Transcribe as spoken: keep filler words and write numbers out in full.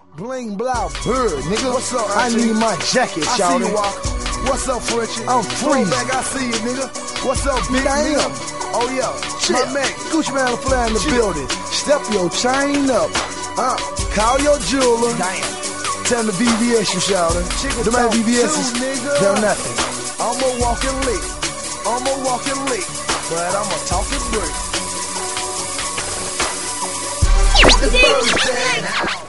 Bling blah bird, nigga. What's up, I need my jacket, I shawty. see you, Walker. What's up, Frenchie? I'm free. Back, I see you, nigga. What's up, big Damn. nigga? Oh, yeah. Shit. My man. Gucci Man fly in the Shit. building. Step your chain up. Uh, call your jeweler. Damn. Tell him the V V S you, shawty. Chicken Them ain't talk V V S's. too, nigga. They're nothing. I'm a walking lick. I'm a walking lick. But I'm a talking brick. It's Thursday.